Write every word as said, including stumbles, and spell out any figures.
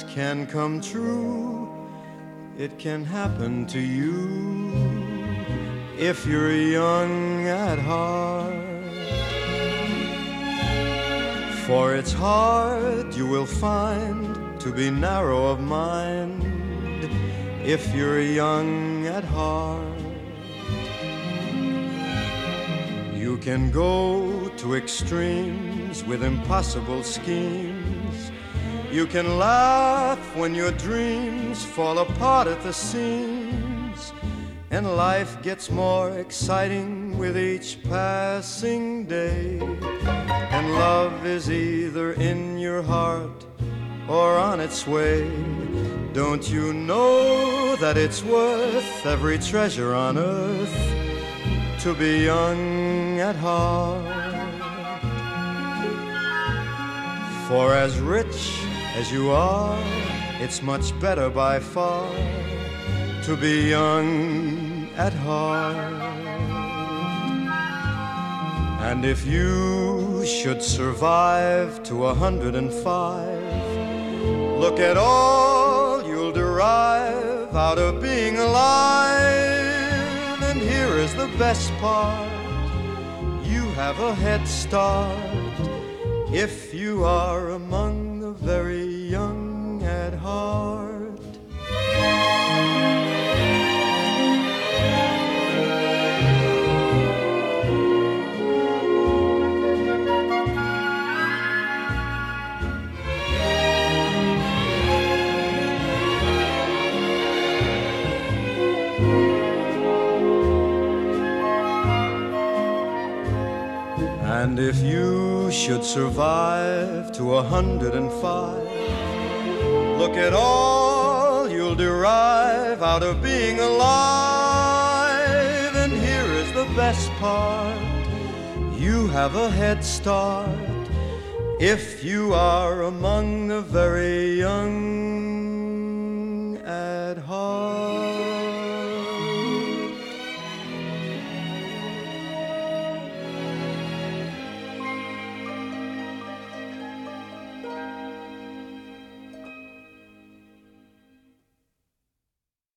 can come true. It can happen to you if you're young at heart. For it's hard, you will find, to be narrow of mind if you're young at heart. You can go to extremes with impossible schemes. You can laugh when your dreams fall apart at the seams, and life gets more exciting with each passing day. And love is either in your heart or on its way. Don't you know that it's worth every treasure on earth to be young at heart? For as rich as you are, it's much better by far to be young at heart. And if you should survive to a hundred and five, look at all you'll derive out of being alive. And here is the best part, you have a head start if you are among the very young at heart. And if you should survive to a hundred and five, look at all you'll derive out of being alive. And here is the best part, you have a head start if you are among the very young